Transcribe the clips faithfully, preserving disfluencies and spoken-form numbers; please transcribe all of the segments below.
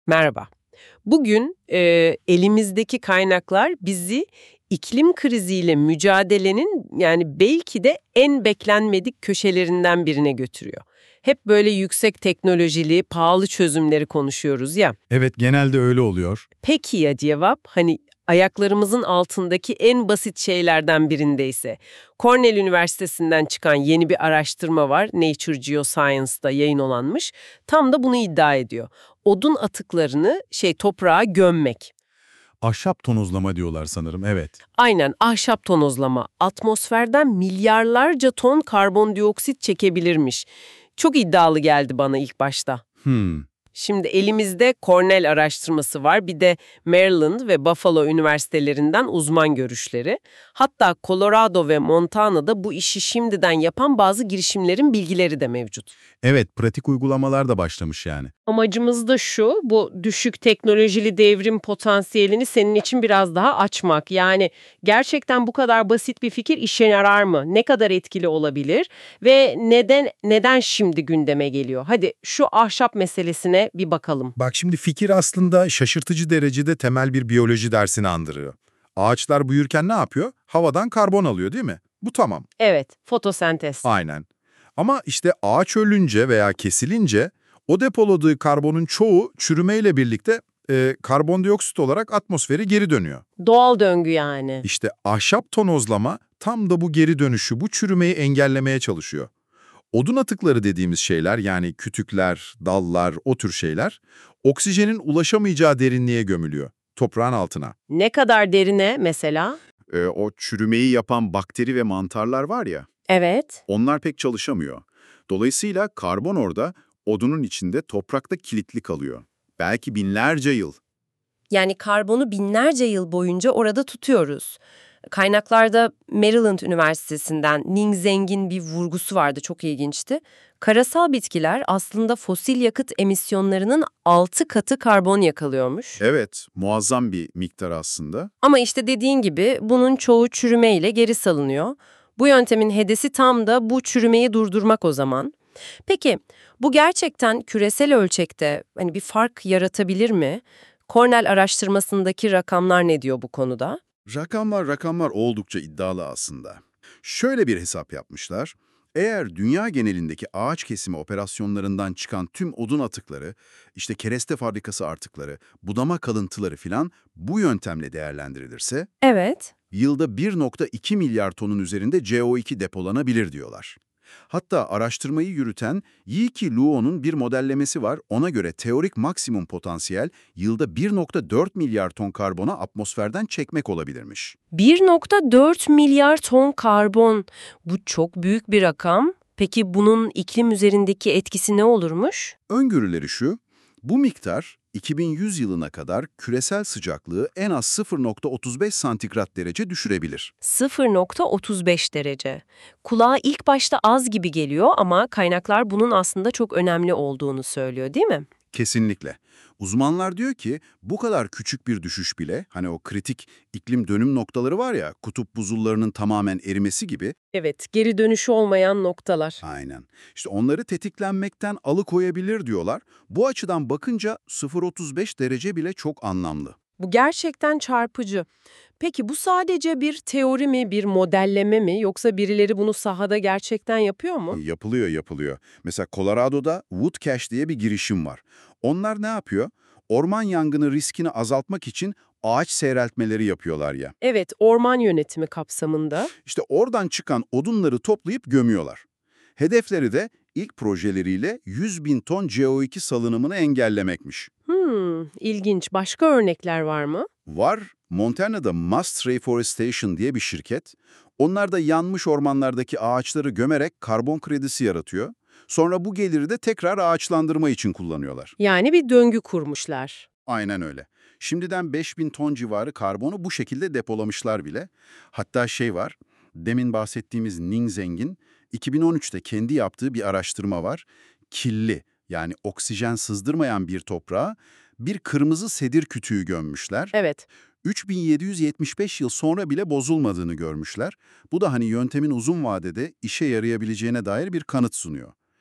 Merhaba. Bugün e, elimizdeki kaynaklar bizi iklim kriziyle mücadelenin yani belki de en beklenmedik köşelerinden birine götürüyor. Hep böyle yüksek teknolojili, pahalı çözümleri konuşuyoruz ya. Evet, genelde öyle oluyor. Peki ya cevap? Hani ayaklarımızın altındaki en basit şeylerden birindeyse. Cornell Üniversitesi'nden çıkan yeni bir araştırma var. Nature Geoscience'da yayınlanmış. Tam da bunu iddia ediyor. Odun atıklarını şey toprağa gömmek. Ahşap tonozlama diyorlar sanırım, evet. Aynen ahşap tonozlama. Atmosferden milyarlarca ton karbondioksit çekebilirmiş. Çok iddialı geldi bana ilk başta. Hmm. Şimdi elimizde Cornell araştırması var, bir de Maryland ve Buffalo üniversitelerinden uzman görüşleri. Hatta Colorado ve Montana'da bu işi şimdiden yapan bazı girişimlerin bilgileri de mevcut. Evet, pratik uygulamalar da başlamış yani. Amacımız da şu, bu düşük teknolojili devrim potansiyelini senin için biraz daha açmak. Yani gerçekten bu kadar basit bir fikir işe yarar mı? Ne kadar etkili olabilir? Ve neden neden şimdi gündeme geliyor? Hadi şu ahşap meselesine bir bakalım. Bak şimdi fikir aslında şaşırtıcı derecede temel bir biyoloji dersini andırıyor. Ağaçlar büyürken ne yapıyor? Havadan karbon alıyor değil mi? Bu tamam. Evet, fotosentez. Aynen. Ama işte ağaç ölünce veya kesilince o depoladığı karbonun çoğu çürümeyle birlikte e, karbondioksit olarak atmosfere geri dönüyor. Doğal döngü yani. İşte ahşap tonozlama tam da bu geri dönüşü, bu çürümeyi engellemeye çalışıyor. Odun atıkları dediğimiz şeyler, yani kütükler, dallar, o tür şeyler, oksijenin ulaşamayacağı derinliğe gömülüyor, toprağın altına. Ne kadar derine mesela? Ee, o çürümeyi yapan bakteri ve mantarlar var ya, Evet. onlar pek çalışamıyor. Dolayısıyla karbon orada, odunun içinde toprakta kilitli kalıyor. Belki binlerce yıl. Yani karbonu binlerce yıl boyunca orada tutuyoruz. Kaynaklarda Maryland Üniversitesi'nden Ning Zeng'in bir vurgusu vardı, çok ilginçti. Karasal bitkiler aslında fosil yakıt emisyonlarının altı katı karbon yakalıyormuş. Evet, muazzam bir miktar aslında. Ama işte dediğin gibi bunun çoğu çürümeyle geri salınıyor. Bu yöntemin hedesi tam da bu çürümeyi durdurmak o zaman. Peki bu gerçekten küresel ölçekte hani bir fark yaratabilir mi? Cornell araştırmasındaki rakamlar ne diyor bu konuda? Rakamlar rakamlar oldukça iddialı aslında. Şöyle bir hesap yapmışlar. Eğer dünya genelindeki ağaç kesimi operasyonlarından çıkan tüm odun atıkları, işte kereste fabrikası artıkları, budama kalıntıları filan bu yöntemle değerlendirilirse, Evet. yılda bir nokta iki milyar tonun üzerinde C O iki depolanabilir diyorlar. Hatta araştırmayı yürüten Yi-Ki Luo'nun bir modellemesi var. Ona göre teorik maksimum potansiyel yılda bir nokta dört milyar ton karbona atmosferden çekmek olabilirmiş. bir nokta dört milyar ton karbon. Bu çok büyük bir rakam. Peki bunun iklim üzerindeki etkisi ne olurmuş? Öngörüleri şu, bu miktar iki bin yüz yılına kadar küresel sıcaklığı en az sıfır nokta otuz beş santigrat derece düşürebilir. sıfır nokta otuz beş derece. Kulağa ilk başta az gibi geliyor ama kaynaklar bunun aslında çok önemli olduğunu söylüyor, değil mi? Kesinlikle. Uzmanlar diyor ki bu kadar küçük bir düşüş bile, hani o kritik iklim dönüm noktaları var ya, kutup buzullarının tamamen erimesi gibi, Evet, geri dönüşü olmayan noktalar. aynen, İşte onları tetiklenmekten alıkoyabilir diyorlar. Bu açıdan bakınca sıfır nokta otuz beş derece bile çok anlamlı. Bu gerçekten çarpıcı. Peki bu sadece bir teori mi, bir modelleme mi, yoksa birileri bunu sahada gerçekten yapıyor mu? Yapılıyor, yapılıyor. Mesela Colorado'da Woodcache diye bir girişim var. Onlar ne yapıyor? Orman yangını riskini azaltmak için ağaç seyreltmeleri yapıyorlar ya. Evet, orman yönetimi kapsamında. İşte oradan çıkan odunları toplayıp gömüyorlar. Hedefleri de ilk projeleriyle yüz bin ton C O iki salınımını engellemekmiş. Hmm, ilginç. Başka örnekler var mı? Var, Montana'da Must Reforestation diye bir şirket. Onlar da yanmış ormanlardaki ağaçları gömerek karbon kredisi yaratıyor. Sonra bu geliri de tekrar ağaçlandırma için kullanıyorlar. Yani bir döngü kurmuşlar. Aynen öyle. Şimdiden beş bin ton civarı karbonu bu şekilde depolamışlar bile. Hatta şey var, demin bahsettiğimiz Ning Zeng'in iki bin on üçte kendi yaptığı bir araştırma var. Killi, yani oksijen sızdırmayan bir toprağa bir kırmızı sedir kütüğü gömmüşler. Evet. üç bin yedi yüz yetmiş beş yıl sonra bile bozulmadığını görmüşler. Bu da hani yöntemin uzun vadede işe yarayabileceğine dair bir kanıt sunuyor.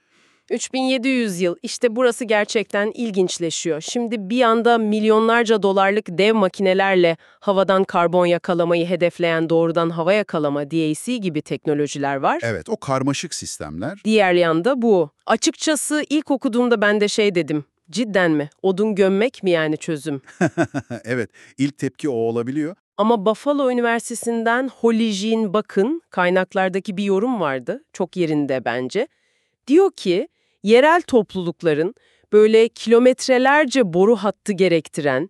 üç bin yedi yüz yıl. İşte burası gerçekten ilginçleşiyor. Şimdi bir yanda milyonlarca dolarlık dev makinelerle havadan karbon yakalamayı hedefleyen doğrudan hava yakalama D A C gibi teknolojiler var. Evet, o karmaşık sistemler. Diğer yanda bu. Açıkçası ilk okuduğumda ben de şey dedim. Cidden mi? Odun gömmek mi yani çözüm? Evet, ilk tepki o olabiliyor. Ama Buffalo Üniversitesi'nden Holly Jean Bakın kaynaklardaki bir yorum vardı. Çok yerinde bence. Diyor ki, yerel toplulukların böyle kilometrelerce boru hattı gerektiren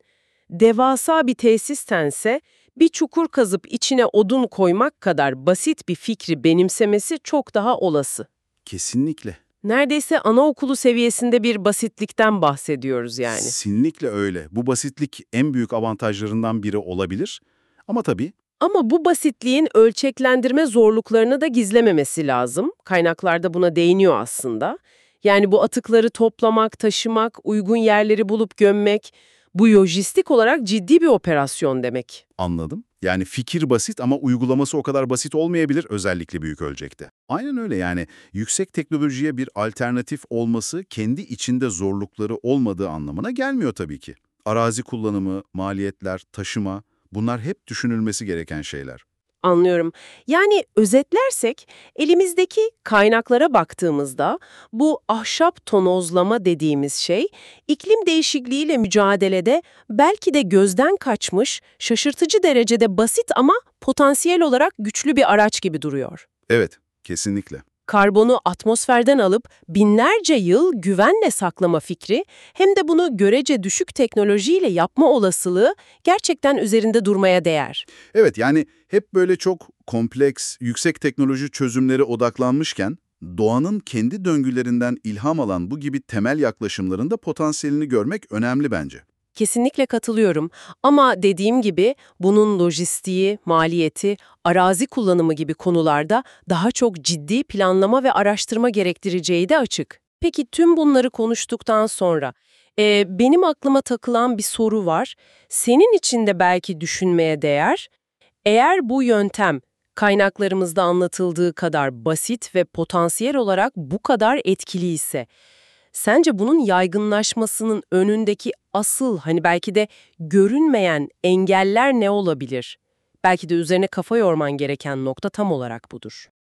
devasa bir tesistense bir çukur kazıp içine odun koymak kadar basit bir fikri benimsemesi çok daha olası. Kesinlikle. Neredeyse anaokulu seviyesinde bir basitlikten bahsediyoruz yani. Kesinlikle öyle. Bu basitlik en büyük avantajlarından biri olabilir. Ama tabii Ama bu basitliğin ölçeklendirme zorluklarını da gizlememesi lazım. Kaynaklarda buna değiniyor aslında. Yani bu atıkları toplamak, taşımak, uygun yerleri bulup gömmek, bu lojistik olarak ciddi bir operasyon demek. anladım. Yani fikir basit ama uygulaması o kadar basit olmayabilir, özellikle büyük ölçekte. Aynen öyle, yani yüksek teknolojiye bir alternatif olması kendi içinde zorlukları olmadığı anlamına gelmiyor tabii ki. Arazi kullanımı, maliyetler, taşıma, bunlar hep düşünülmesi gereken şeyler. Anlıyorum. Yani özetlersek elimizdeki kaynaklara baktığımızda bu ahşap tonozlama dediğimiz şey iklim değişikliğiyle mücadelede belki de gözden kaçmış, şaşırtıcı derecede basit ama potansiyel olarak güçlü bir araç gibi duruyor. Evet, kesinlikle. Karbonu atmosferden alıp binlerce yıl güvenle saklama fikri hem de bunu görece düşük teknolojiyle yapma olasılığı gerçekten üzerinde durmaya değer. Evet, yani hep böyle çok kompleks, yüksek teknoloji çözümleri odaklanmışken, doğanın kendi döngülerinden ilham alan bu gibi temel yaklaşımların da potansiyelini görmek önemli bence. Kesinlikle katılıyorum ama dediğim gibi bunun lojistiği, maliyeti, arazi kullanımı gibi konularda daha çok ciddi planlama ve araştırma gerektireceği de açık. Peki tüm bunları konuştuktan sonra e, benim aklıma takılan bir soru var. Senin için de belki düşünmeye değer. Eğer bu yöntem kaynaklarımızda anlatıldığı kadar basit ve potansiyel olarak bu kadar etkili ise, sence bunun yaygınlaşmasının önündeki asıl, hani belki de görünmeyen engeller ne olabilir? Belki de üzerine kafa yorman gereken nokta tam olarak budur.